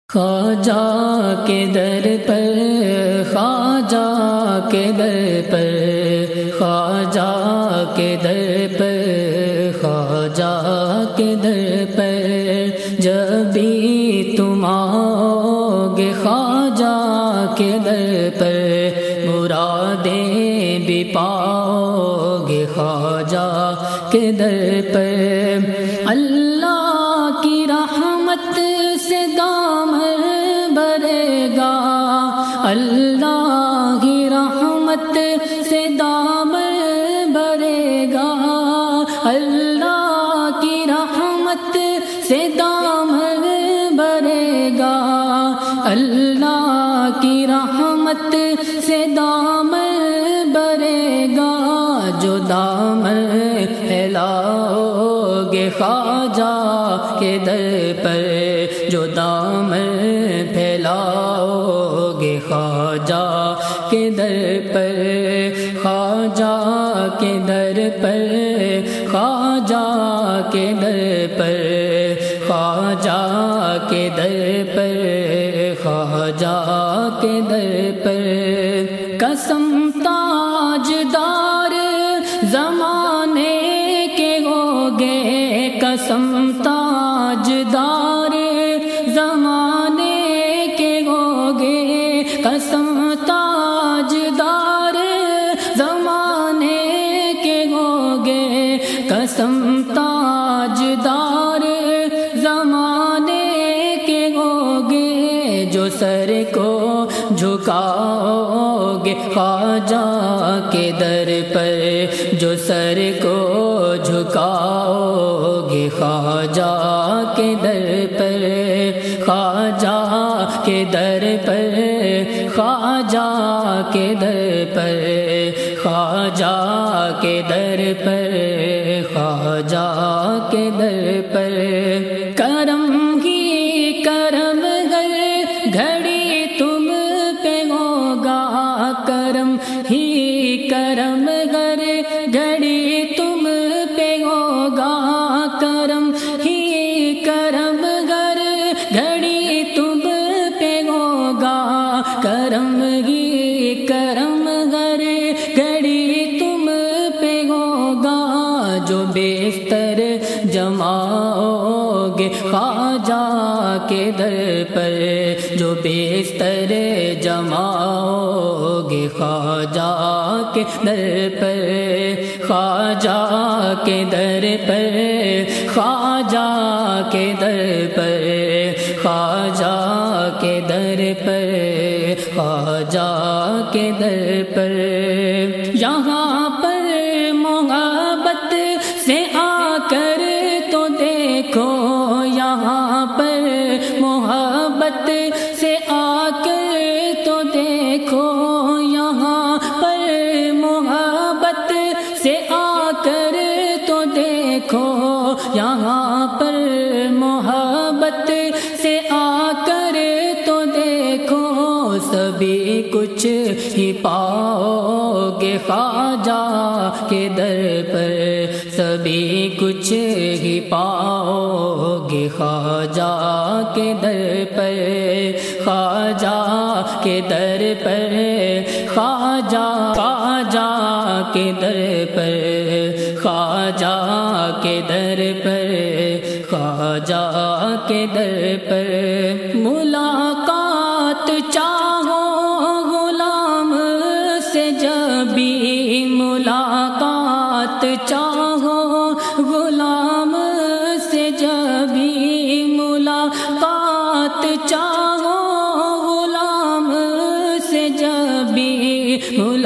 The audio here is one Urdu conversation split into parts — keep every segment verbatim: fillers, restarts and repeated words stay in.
خواجہ کے در پر خواجہ کے در پر خواجہ کے در پر خواجہ کے در پر جب بھی تم آؤ گے خواجہ کے در پر مرادیں بھی پاؤ گے خواجہ کے در پر اللہ کی رحمت سے دامن بھرے گا اللہ کی رحمت سے دامن بھرے گا اللہ کی رحمت سے دامن بھرے گا اللہ کی رحمت سے دامن بھرے گا جو دامن پھیلاؤ گے خواجہ کے در پر جو دامن پھیلاؤ گے خواجہ کے در پر خواجہ کے در پر خواجہ کے در پر خواجہ کے در پر خواجہ کے در پر قسم تاجدار زمانے کے ہوگے قسم تاجدار زمانے کے ہوگے قسم تاجدار زمانے کے ہوگے قسم تاجدار زمانے کے ہوگے جو سر کو جھکاؤ گے خواجہ کے در پر جو سر کو جھکاؤ گے خواجہ کے در پر خواجہ کے در پر خواجہ کے در پر خواجہ کے در پر خواجہ کے در پر کرم ہی کرم گر گھڑی تم پہ ہوگا کرم ہی کرم گر گھڑی تم پہ ہوگا کرم ہی کرم گر گھڑی تم پہ ہوگا کرم ہی کرم گر گھڑی تم پہ ہوگا جو بیستر جماؤ گے خواجہ کے در پر جو بیستر جماؤ گے خواجہ کے در پر خواجہ کے در پر خواجہ کے در پر خواجہ کے در پر خواجہ کے در پر یہاں پر محبت سے آ کر تو دیکھو یہاں پر محبت سے آ کر تو دیکھو یہاں پر محبت سے آ کر تو دیکھو یہاں پر محبت سے آ کر تو دیکھو سبھی کچھ ہی پاؤ گے خواجہ کے در پر سبھی کچھ ہی پاؤ گے خواجہ کے در پر خواجہ کے در پر خواجہ خواجہ کے در پر خواجہ کے در پر خواجہ کے در پر ملاقات چاہو غلام سے جب بھی ملاقات چاہو غلام سے جب بھی ملاقات چاہو غلام سے جب بھی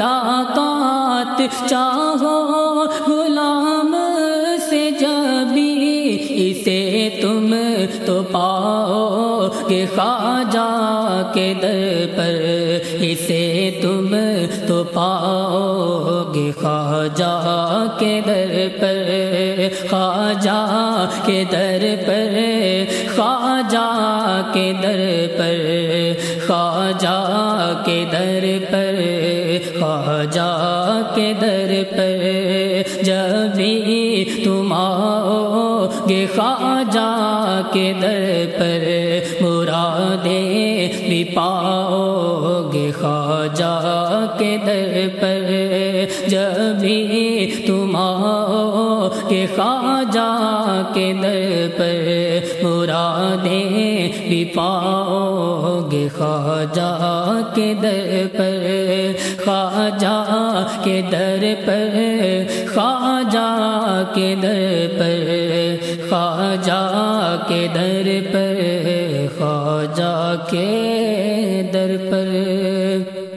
ملاقات چاہو غلام سے جب بھی اسے تم تو پاؤ گے خواجہ کے در پر اسے تم تو پاؤ گے خواجہ کے در پر خواجہ کے در پر خواجہ کے در پر خواجہ کے در پر خواجہ کے در پر جب بھی تم آؤ گے خواجہ کے در پر مراد مرادیں بھی پاؤ گے خواجہ کے در پر، جب بھی تم آؤ گے خواجہ کے در پر، مرادیں بھی پاؤ گے خواجہ کے در پر، خواجہ کے در پر، خواجہ کے در پر، خواجہ کے در پر، خواجہ کے در پر۔